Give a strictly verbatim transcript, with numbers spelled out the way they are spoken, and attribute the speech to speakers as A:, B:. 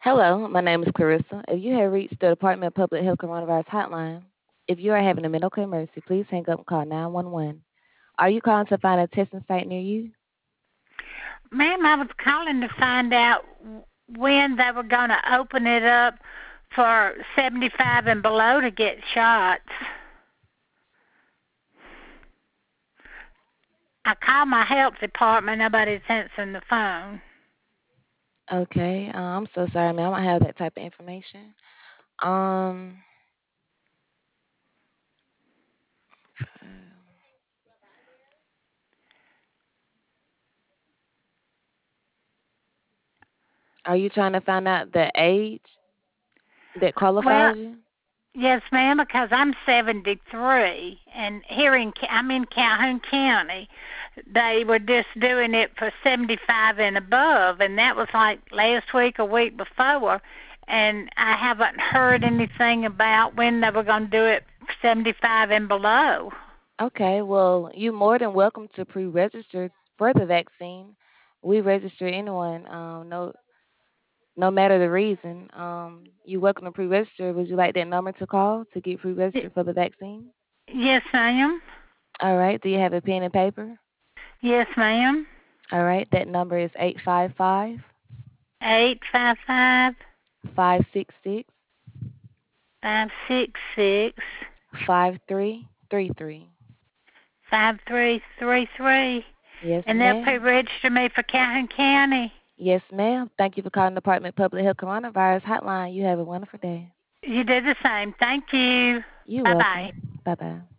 A: Hello, my name is Clarissa. If you have reached the Department of Public Health Coronavirus Hotline, if you are having a medical emergency, please hang up and call nine one one. Are you calling to find a testing site near you?
B: Ma'am, I was calling to find out when they were going to open it up for seventy-five and below to get shots. I called my health department. Nobody's answering the phone.
A: Okay, uh, I'm so sorry, ma'am. I don't have that type of information. Um, are you trying to find out the age that
B: Well,
A: qualifies you?
B: yes, ma'am, because I'm seventy-three, and here in I'm in Calhoun County. They were just doing it for seventy-five and above, and that was like last week or week before. And I haven't heard anything about when they were going to do it for seventy-five and below.
A: Okay, well, you more than welcome to pre-register for the vaccine. We register anyone, um, no, no matter the reason. Um, you're welcome to pre-register. Would you like that number to call to get
B: Y-
A: pre-registered for the vaccine?
B: Yes, ma'am.
A: All right. Do you have a pen and paper?
B: Yes, ma'am.
A: All right. That number is eight five five,
B: Eight five five
A: five six six,
B: five six six
A: five three three three.
B: five three three three,
A: Yes,
B: and they'll
A: ma'am.
B: pre-register me for Calhoun County.
A: Yes, ma'am. Thank you for calling the Department of Public Health Coronavirus Hotline. You have a wonderful day.
B: You do the same. Thank you.
A: You're
B: Bye bye.
A: welcome. Bye bye.